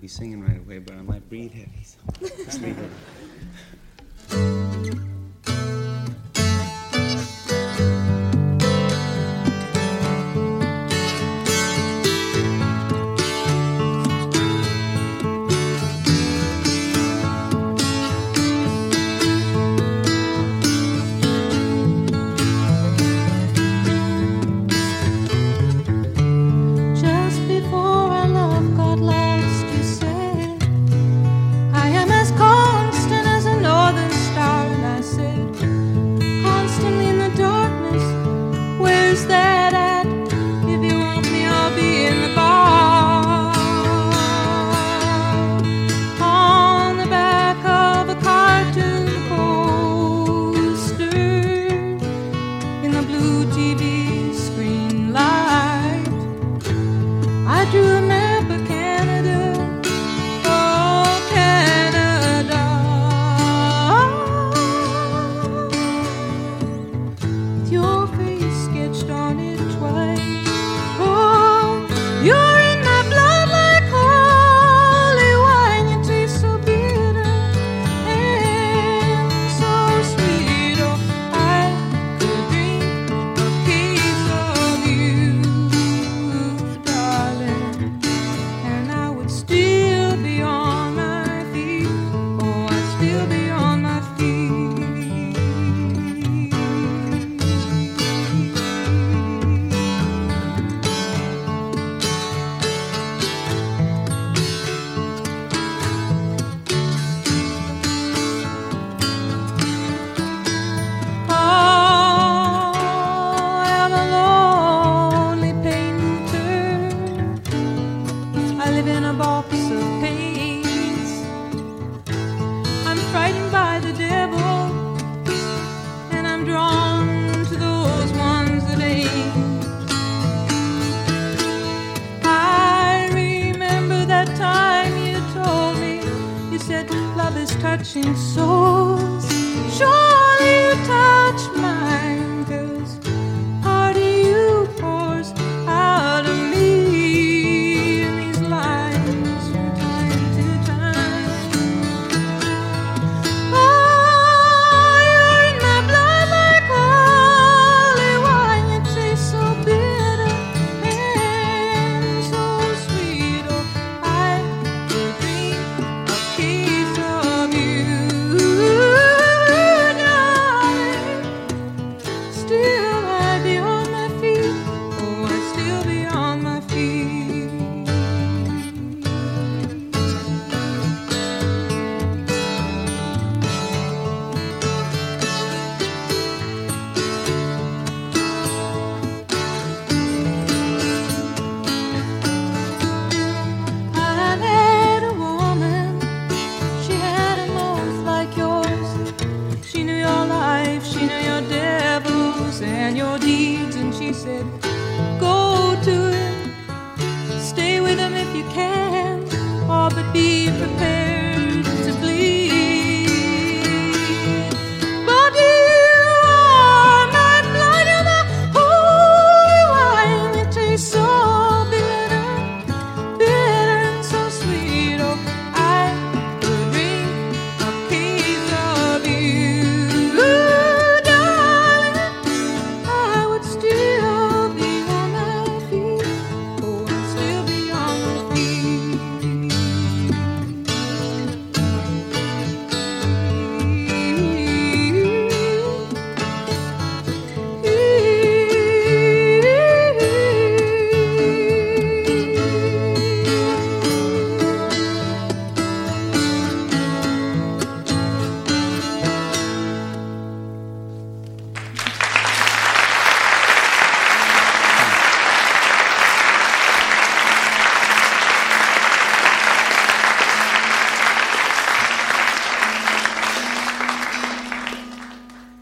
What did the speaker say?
be singing right away, but I might breathe heavy, so just leave it. Touching souls, surely you touch mine, 'cause part of you pours out of me in these lines from time to time. Oh, you're in my blood like holy wine. You taste so bitter and so sweet. Oh, I could drink a case of you. Still I'd be on my feet. Oh, I'd still be on my feet. I met a woman. She had a mouth like yours. She knew your life, she knew your devils and your deeds. And she said, go to him, stay with him if you can. Oh, but be prepared.